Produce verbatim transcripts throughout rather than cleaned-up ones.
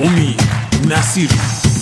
امید نصیری.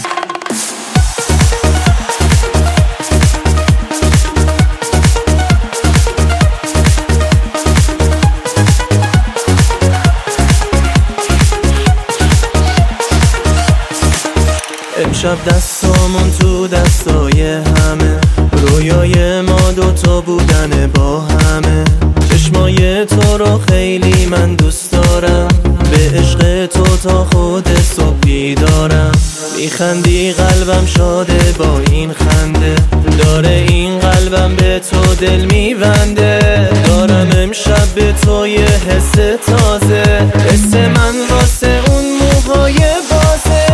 امشب دستامون تو دستای همه، رویای ما دوتا بودن با همه. چشمای تو رو خیلی من دوست دارم، به عشق تو تا خود صبح بیدارم. میخندی قلبم شاده با این خنده، داره این قلبم به تو دل میبنده. دارم امشب به تو یه حس تازه، حس من واسه اون موهای بازه.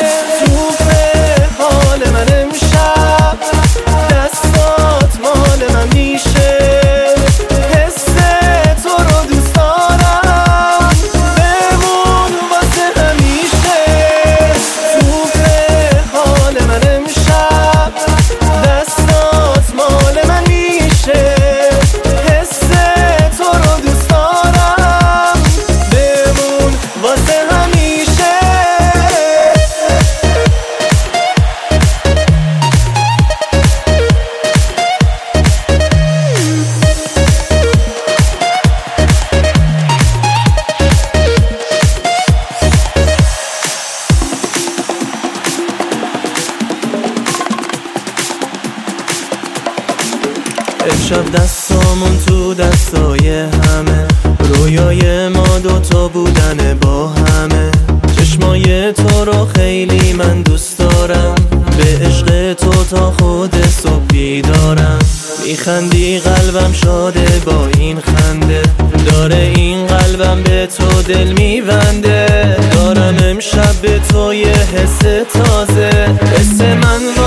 امشب دستامون تو دستای همه، رویای ما دوتا بودن با همه. چشمای تو رو خیلی من دوست دارم، به عشق تو تا خود صبح بیدارم. میخندی قلبم شاده با این خنده، داره این قلبم به تو دل میبنده. دارم امشب به تو یه حس تازه، حس من